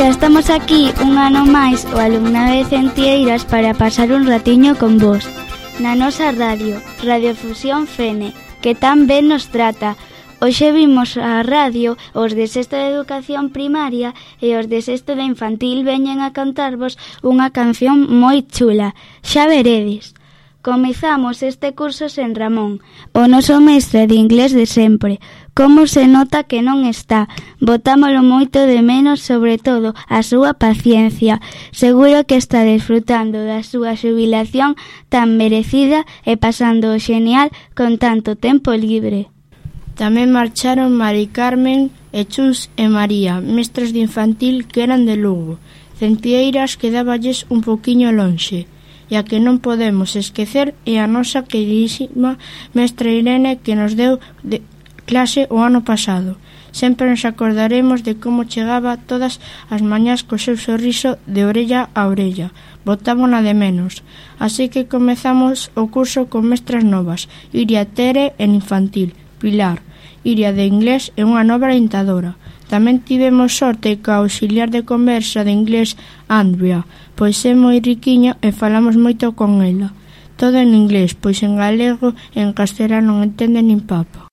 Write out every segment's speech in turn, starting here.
Xa estamos aquí un ano máis o alumnado de Centeiras para pasar un ratiño con vos na nosa radio, Radiofusión Fene, que tan ben nos trata. Hoxe vimos a radio, os de sexto de educación primaria e os de sexto de infantil veñen a cantarvos unha canción moi chula, xa veredes. Comezamos este curso sen Ramón, o noso mestre de inglés de sempre. Como se nota que non está, botámolo moito de menos, sobre todo a súa paciencia. Seguro que está desfrutando da súa xubilación tan merecida e pasando o xenial con tanto tempo libre. Tamén marcharon Mari Carmen e Chus e María, mestres de infantil que eran de Lugo. Centeiras quedáballes un poquiño lonxe. E a que non podemos esquecer é a nosa queridísima mestra Irene que nos deu de clase o ano pasado. Sempre nos acordaremos de como chegaba todas as mañás co seu sorriso de orella a orella. Botámona de menos. Así que comezamos o curso con mestras novas. Iria Tere en infantil, Pilar, Iria de inglés e unha nova orientadora. Tamén tivemos sorte ca auxiliar de conversa de inglés Andrea, pois é moi riquiña e falamos moito con ela. Todo en inglés, pois en galego e en castelán non entende nin papa.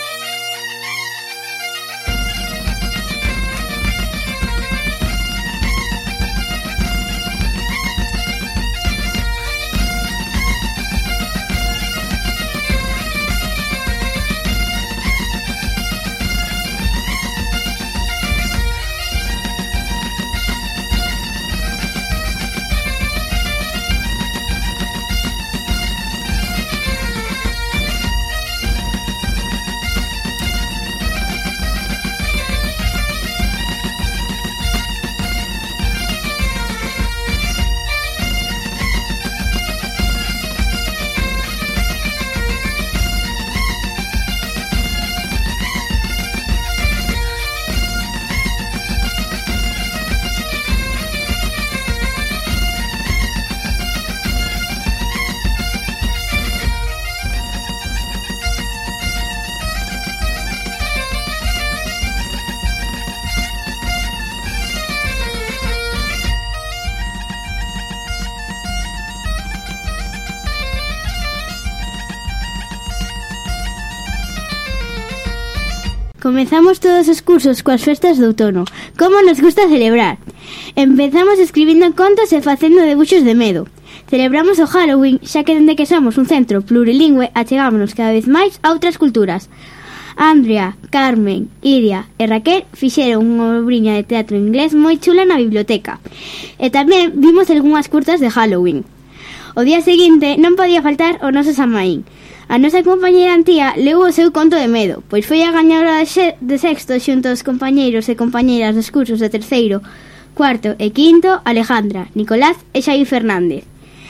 Comezamos todos os cursos coas festas de outono. Como nos gusta celebrar. Empezamos escribindo contos e facendo debuxos de medo. Celebramos o Halloween, xa que dende que somos un centro plurilingüe achegámonos cada vez máis a outras culturas. Andrea, Carmen, Iria e Raquel fixeron unha obriña de teatro inglés moi chula na biblioteca. E tamén vimos algunhas curtas de Halloween. O día seguinte non podía faltar o noso Samaín. A nosa compañeira Antía leu o seu conto de medo, pois foi a gañadora de sexto xunto aos compañeiros e compañeiras dos cursos de terceiro, cuarto e quinto, Alejandra, Nicolás e Xavi Fernández.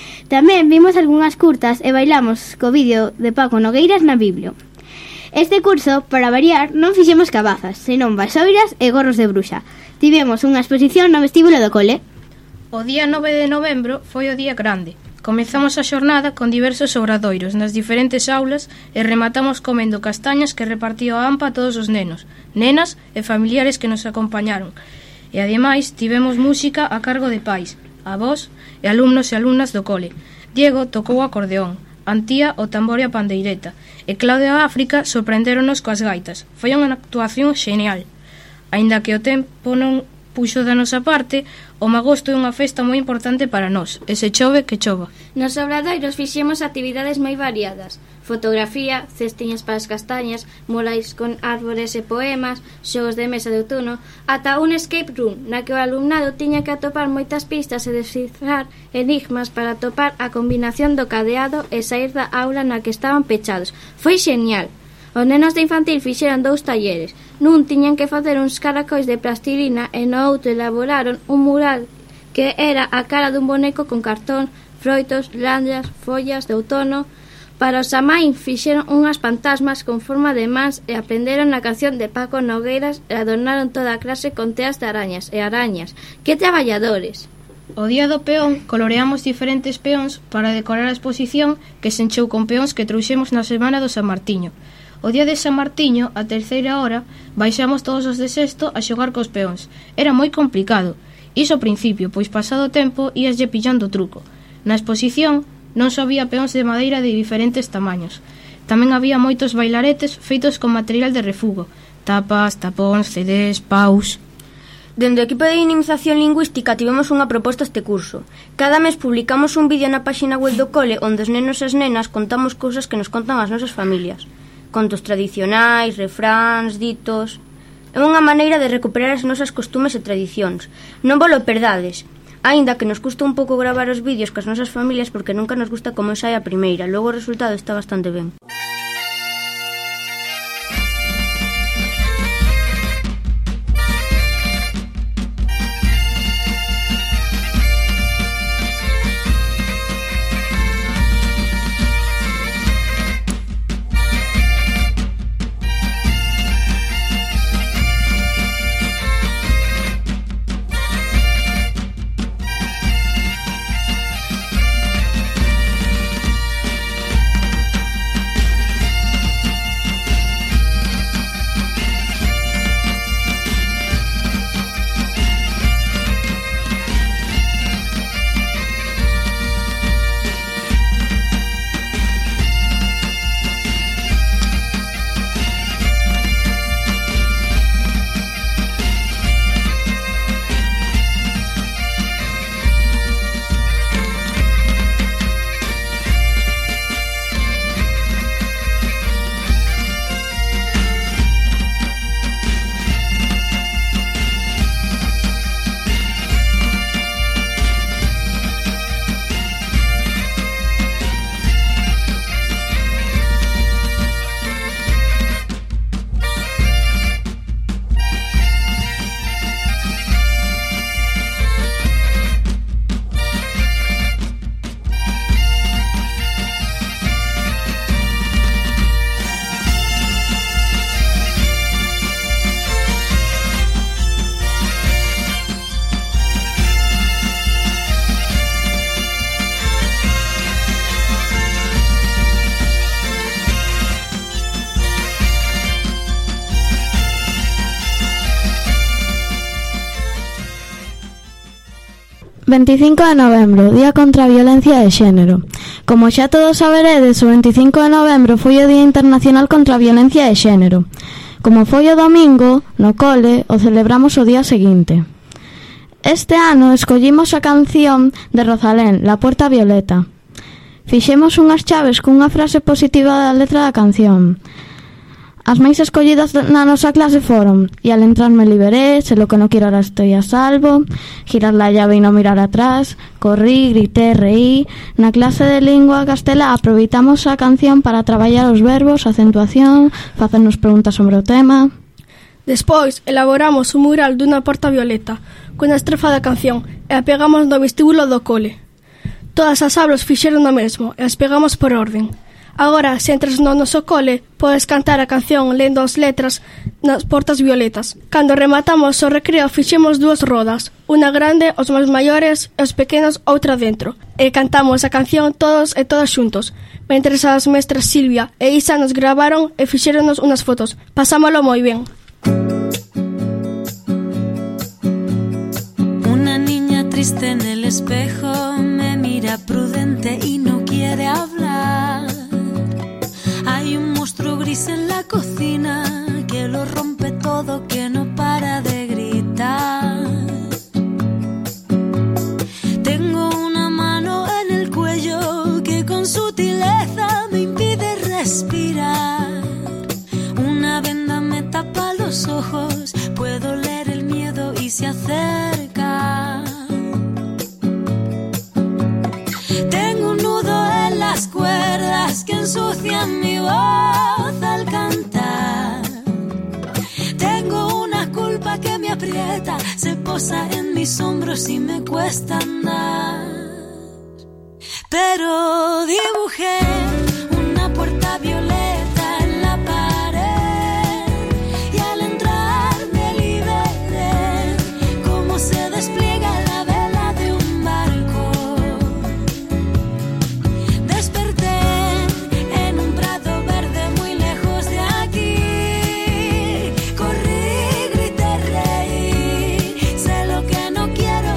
Tamén vimos algunhas curtas e bailamos co vídeo de Paco Nogueiras na Biblio. Este curso, para variar, non fixemos cabazas, senón vasoiras e gorros de bruxa. Tivemos unha exposición no vestíbulo do cole. O día 9 de novembro foi o día grande. Comezamos a xornada con diversos obradoiros nas diferentes aulas e rematamos comendo castañas que repartió a AMPA a todos os nenos, nenas e familiares que nos acompañaron. E ademais tivemos música a cargo de pais, avós e alumnos e alumnas do cole. Diego tocou o acordeón, Antía o tambor e a pandeireta e Claudia e África sorprenderonos coas gaitas. Foi unha actuación xenial. Aínda que o tempo non puxo da nosa parte, o magosto é unha festa moi importante para nós, e se chove, que chova. Nos obradoiros fixemos actividades moi variadas: fotografía, cestiñas para as castañas, murais con árbores e poemas, xogos de mesa de outono, ata un escape room, na que o alumnado tiña que atopar moitas pistas e descifrar enigmas para atopar a combinación do cadeado e sair da aula na que estaban pechados. Foi xenial. Os nenos de infantil fixeron 2 talleres. Nun tiñan que facer uns caracóis de plastilina e no outro elaboraron un mural que era a cara dun boneco con cartón, froitos, landras, follas de outono. Para o Samaín fixeron unhas fantasmas con forma de mans e aprenderon a canción de Paco Nogueiras e adornaron toda a clase con teas de arañas e arañas. Que traballadores! O día do peón coloreamos diferentes peóns para decorar a exposición que se encheu con peóns que trouxemos na semana do San Martiño. O día de San Martiño, a terceira hora, baixamos todos os de sexto a xogar cos peóns. Era moi complicado. Iso ao principio, pois pasado o tempo íaslle pillando o truco. Na exposición non só había peóns de madeira de diferentes tamaños, tamén había moitos bailaretes feitos con material de refugo, tapas, tapóns, CDs, paus. Dende o equipo de dinamización lingüística tivemos unha proposta este curso. Cada mes publicamos un vídeo na páxina web do cole onde os nenos e as nenas contamos cousas que nos contan as nosas familias. Contos tradicionais, refráns, ditos... É unha maneira de recuperar as nosas costumes e tradicións. Non volo perdades. Aínda que nos custa un pouco gravar os vídeos cas nosas familias porque nunca nos gusta como sai a primeira. Logo o resultado está bastante ben. ...25 de novembro, Día contra a Violencia de Xénero. Como xa todos saberedes, o 25 de novembro foi o Día Internacional contra a Violencia de Xénero. Como foi o domingo, no cole, o celebramos o día seguinte. Este ano escollimos a canción de Rosalén, La Puerta Violeta. Fixemos unhas chaves cunha frase positiva da letra da canción. As máis escollidas na nosa clase foron: y al entrar me liberé, sé lo que no quiero ahora estoy a salvo, girar la llave y no mirar atrás, corrí, grité, reí. Na clase de lingua castelá aproveitamos a canción para traballar os verbos, a acentuación, facernos preguntas sobre o tema. Despois elaboramos un mural dunha porta violeta cunha estrofa da canción e a pegamos no vestíbulo do cole. Todas as aulas fixeron o mesmo e as pegamos por orden. Agora, se entras no noso cole, podes cantar a canción lendo as letras nas portas violetas. Cando rematamos o recreo, fixemos 2 rodas, unha grande aos máis maiores e os pequenos outra dentro, e cantamos a canción todos e todas xuntos, mentres as mestras Silvia e Isa nos gravaron e fixéronos unhas fotos. Pasámolo moi ben. Una niña triste en el espejo me mira prudente y no quiere hablar. Hay un monstruo gris en la cocina que lo rompe todo, que no para de gritar. Tengo una mano en el cuello que con sutileza me impide respirar. Una venda me tapa los ojos, puedo leer el miedo y se acerca. Tengo un nudo en las cuerdas que ensucian mi voz al cantar. Tengo una culpa que me aprieta, se posa en mis hombros y me cuesta andar. Pero dibujé una puerta violeta en la pared y al entrar me liberé, como se despliega la vela de un barco. Desperté en un prado verde muy lejos de aquí. Corrí, grité, reí, sé lo que no quiero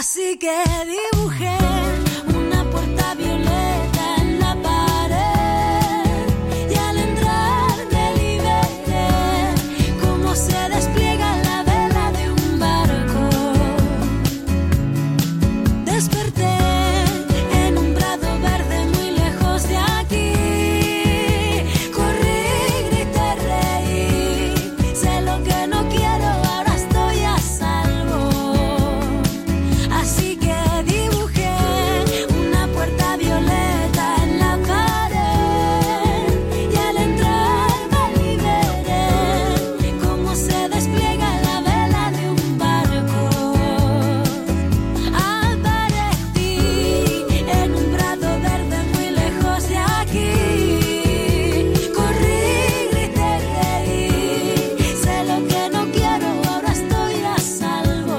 Así que dibujé una puerta violeta en la pared y al entrar me liberé cómo se despliega la vela de un barco. Desperté en un prado verde muy lejos de aquí. Corrí, grité, reí. Sé lo que no quiero, ahora estoy a salvo. Así que dibujé una puerta violeta en la pared y al entrar me liberé cómo se despliega la vela de un barco. Aparecí en un prado verde muy lejos de aquí. Corrí, grité, reí. Sé lo que no quiero, ahora estoy a salvo.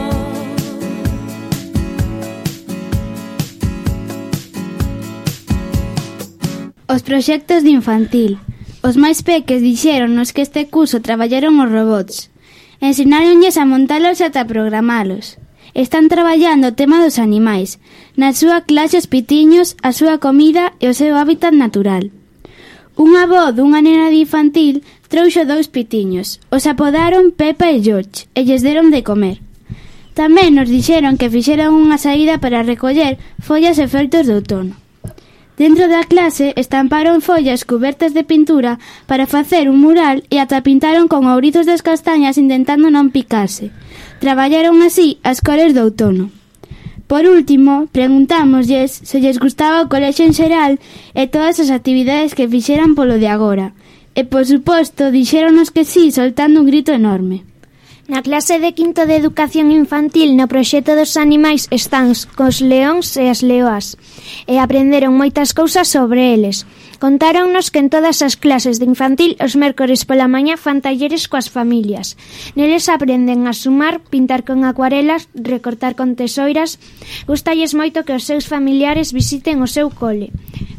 Os proxectos de infantil. Os máis peques dixéronnos que este curso traballaron os robots. Ensináronlles a montalos e ata programalos. Están traballando o tema dos animais. Na súa clase os pitiños, a súa comida e o seu hábitat natural. Unha avó dunha nena de infantil trouxo 2 pitiños. Os apodaron Pepa e George e lles deron de comer. Tamén nos dixeron que fixeron unha saída para recoller follas e froitos de outono. Dentro da clase estamparon follas cubertas de pintura para facer un mural e ata pintaron con ourizos das castañas intentando non picarse. Traballaron así as cores do outono. Por último, preguntámoslles se lles gustaba o colexio en xeral e todas as actividades que fixeran polo de agora. E, por suposto, dixéronos que sí, soltando un grito enorme. Na clase de quinto de educación infantil no proxecto dos animais están cos leóns e as leoas e aprenderon moitas cousas sobre eles. Contáronnos que en todas as clases de infantil os mércores pola mañá fan talleres coas familias. Neles aprenden a sumar, pintar con acuarelas, recortar con tesoiras. Gústalles moito que os seus familiares visiten o seu cole.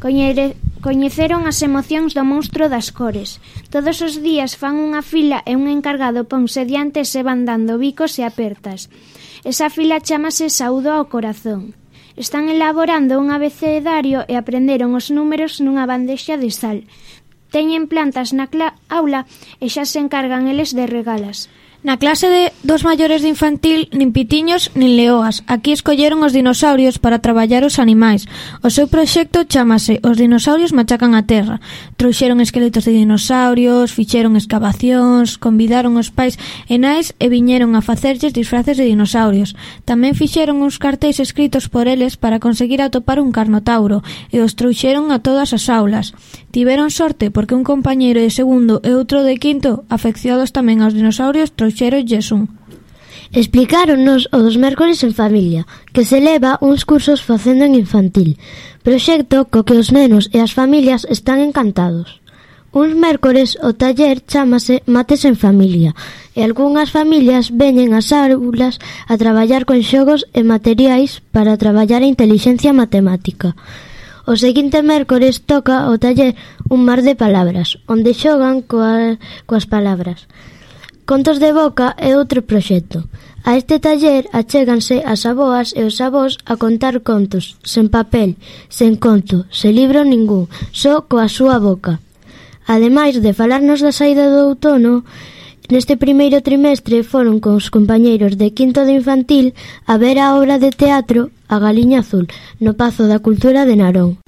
Coñeceron as emocións do monstro das cores. Todos os días fan unha fila e un encargado ponse diante e se van dando bicos e apertas. Esa fila chámase saúdo ao corazón. Están elaborando un abecedario e aprenderon os números nunha bandexa de sal. Teñen plantas na aula e xa se encargan eles de regalas. Na clase dos maiores de infantil, nin pitiños nin leoas. Aquí escolleron os dinosaurios para traballar os animais. O seu proxecto chámase Os dinosaurios machacan a terra. Trouxeron esqueletos de dinosaurios, fixeron escavacións, convidaron os pais e nais e viñeron a facerlles disfraces de dinosaurios. Tamén fixeron uns cartéis escritos por eles para conseguir atopar un carnotauro e os trouxeron a todas as aulas. Tiveron sorte porque un compañeiro de segundo e outro de quinto, afeccionados tamén aos dinosaurios, trouxeronlles un. Explicáronnos o dos mércores en familia, que se leva uns cursos facendo en infantil, proxecto co que os nenos e as familias están encantados. Uns mércores o taller chámase Mates en Familia e algunhas familias veñen ás aulas a traballar con xogos e materiais para traballar a intelixencia matemática. O seguinte mércores toca o taller Un mar de palabras, onde xogan coas palabras. Contos de boca é outro proxecto. A este taller achéganse as avoas e os avós a contar contos, sen papel, sen conto, sen libro ningún, só coa súa boca. Ademais de falarnos da saída do outono, neste primeiro trimestre foron con os compañeiros de quinto de infantil a ver a obra de teatro A Galiña Azul, no Pazo da Cultura de Narón.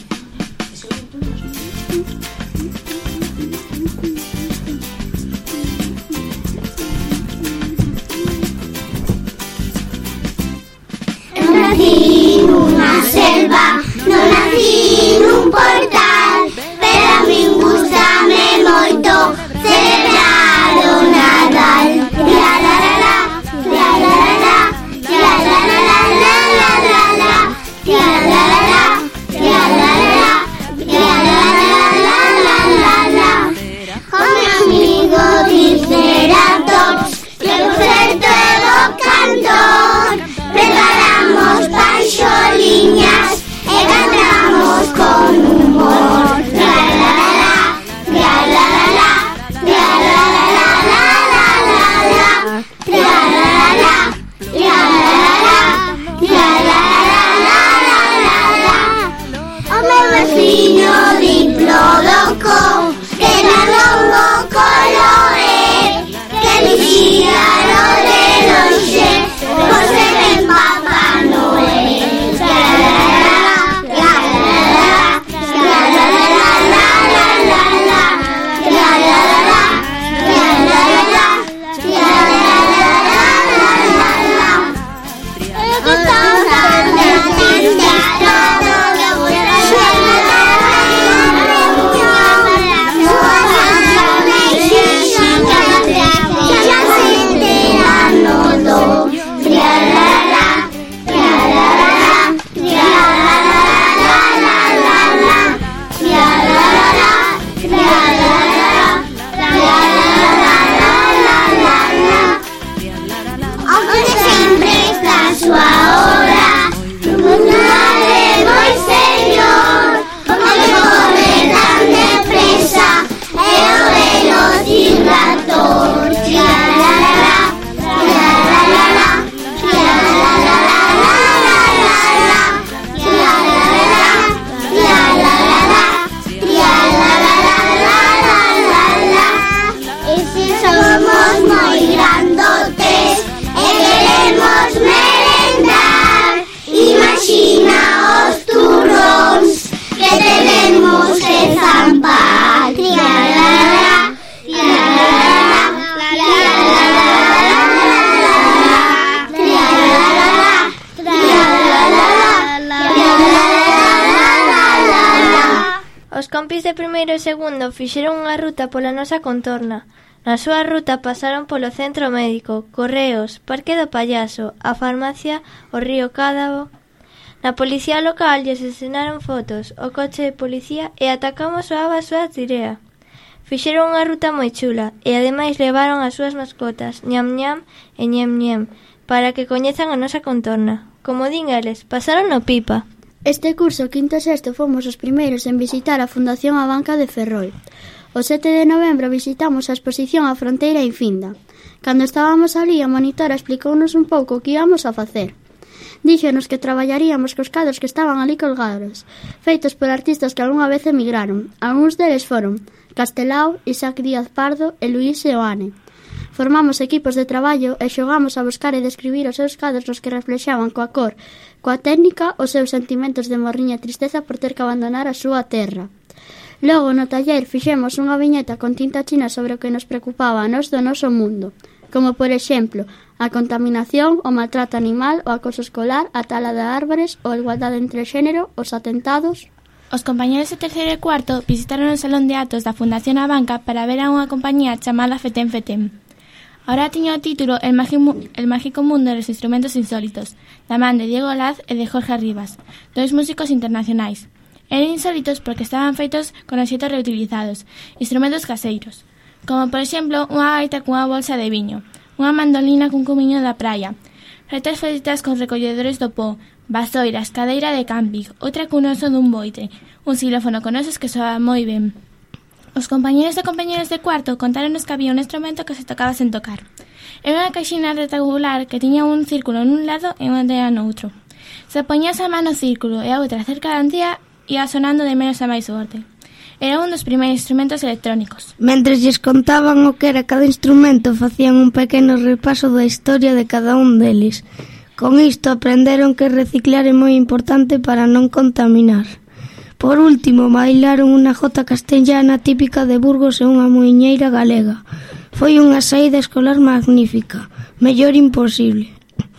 Nací nunha selva, non nací nun portal, pero a min gústame moito celebrar o Nadal. La la la la, la la la la, la la la la la la la la, la la la la, la de primeiro e segundo fixeron unha ruta pola nosa contorna. Na súa ruta pasaron polo centro médico, Correos, Parque do Pallaso, a farmacia, o río Cádavo. Na policía local lles ensinaron fotos, o coche de policía e ata como soaba a súa tirea. Fixeron unha ruta moi chula e ademais levaron as súas mascotas, Ñam Ñam e Ñem Ñem, para que coñezan a nosa contorna. Como din eles, pasaron no pipa. Este curso, quinto e sexto, fomos os primeiros en visitar a Fundación A Banca de Ferrol. O 7 de novembro visitamos a exposición A Fronteira Infinda. Cando estábamos alí, a monitora explicounos un pouco o que íamos a facer. Díxonos que traballaríamos cos cadros que estaban ali colgados, feitos por artistas que algunha vez emigraron. Algúns deles foron Castelao, Isaac Díaz Pardo e Luís Seoane. Formamos equipos de traballo e xogamos a buscar e describir os seus cadros nos que reflexaban coa cor, coa técnica, os seus sentimentos de morriña e tristeza por ter que abandonar a súa terra. Logo, no taller, fixemos unha viñeta con tinta china sobre o que nos preocupaba a nós do noso mundo, como, por exemplo, a contaminación, o maltrato animal, o acoso escolar, a tala de árbores, a igualdade entre xénero, os atentados. Os compañeros de terceiro e cuarto visitaron o salón de actos da Fundación A Banca para ver a unha compañía chamada Fetén Fetén. Ahora tiña o título El mágico mundo dos instrumentos insólitos, da man de Diego Laz e de Jorge Rivas, dois músicos internacionais. Eran insólitos porque estaban feitos con obxetos reutilizados, instrumentos caseiros, como por exemplo unha gaita cunha bolsa de viño, unha mandolina cun cumiño da praia, retas feitas con recolledores do pó, vasoiras, cadeira de camping, outra cun oso dun boite, un xilófono con osos que soaba moi ben. Os compañeros de cuarto contáronos que había un instrumento que se tocaba sen tocar. Era unha caixina rectangular que tiña un círculo nun lado e unha antena no outro. Se poñías a mano no círculo e a outra cerca da antena, ia sonando de menos a máis forte. Era un dos primeiros instrumentos electrónicos. Mentres lles contaban o que era cada instrumento, facían un pequeno repaso da historia de cada un deles. Con isto aprenderon que reciclar é moi importante para non contaminar. Por último, bailaron unha jota castellana típica de Burgos e unha muiñeira galega. Foi unha saída escolar magnífica, mellor imposible.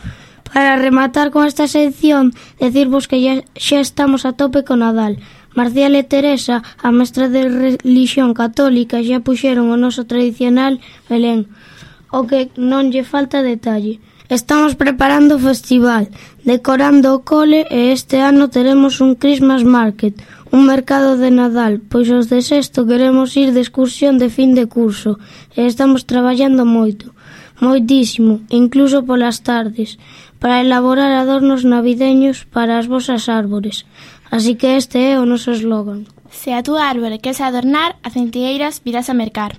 Para rematar con esta sección, decirvos que xa estamos a tope con Nadal. Marcial e Teresa, a mestra de religión católica, xa puxeron o noso tradicional Belén, o que non lle falta detalle. Estamos preparando o festival, decorando o cole e este ano teremos un Christmas Market, un mercado de Nadal, pois os de sexto queremos ir de excursión de fin de curso e estamos traballando moito, moitísimo, incluso polas tardes, para elaborar adornos navideños para as vosas árbores. Así que este é o noso eslogan. Se a túa árbore queres adornar, a centelleiras virás a mercar.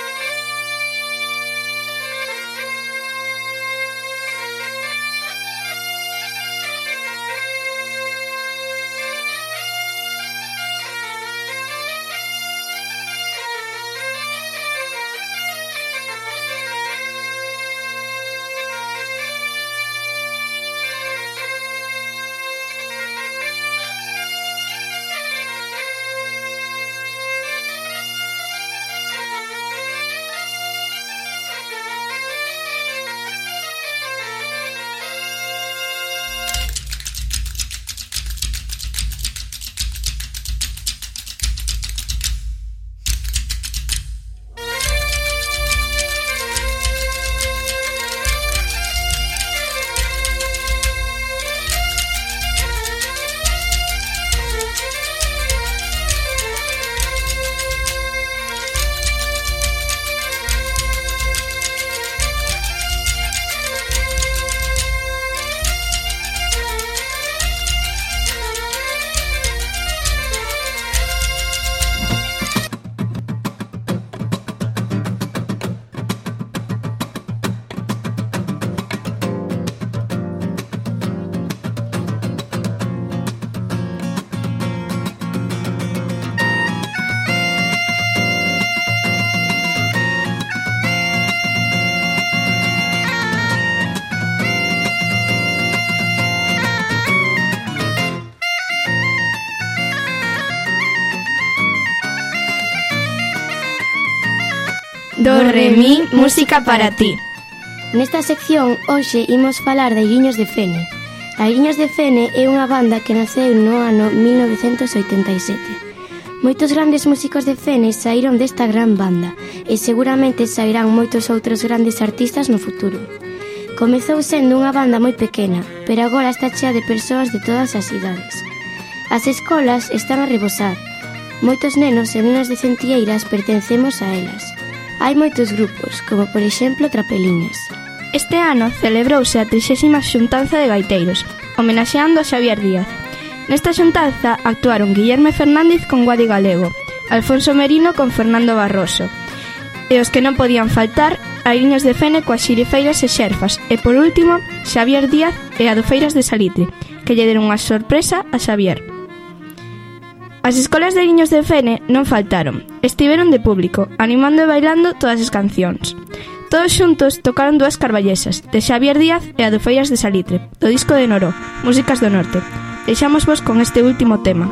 Do, re, mi, música para ti. Nesta sección, hoxe, imos falar de Airiños de Fene. Airiños de Fene é unha banda que naceu no ano 1987. Moitos grandes músicos de Fene saíron desta gran banda e seguramente sairán moitos outros grandes artistas no futuro. Comezou sendo unha banda moi pequena, pero agora está chea de persoas de todas as idades. As escolas están a rebosar. Moitos nenos e nenas de Centelleiras pertencemos a elas. Hai moitos grupos, como por exemplo Trapeliñas. Este ano celebrouse a 30ª xuntanza de gaiteiros, homenaxeando a Xavier Díaz. Nesta xuntanza actuaron Guillerme Fernández con Guadi Galego, Alfonso Merino con Fernando Barroso, e os que non podían faltar, Airiños de Fene coas xirifeiras e xerfas, e por último, Xavier Díaz e Adufeiras de Salitre, que lle deron unha sorpresa a Xavier. As escolas de Airiños de Fene non faltaron, estiveron de público, animando e bailando todas as cancións. Todos xuntos tocaron dúas carballesas, de Xavier Díaz e Adufeiras de Salitre, do disco de Noró, Músicas do Norte. Deixámosvos con este último tema.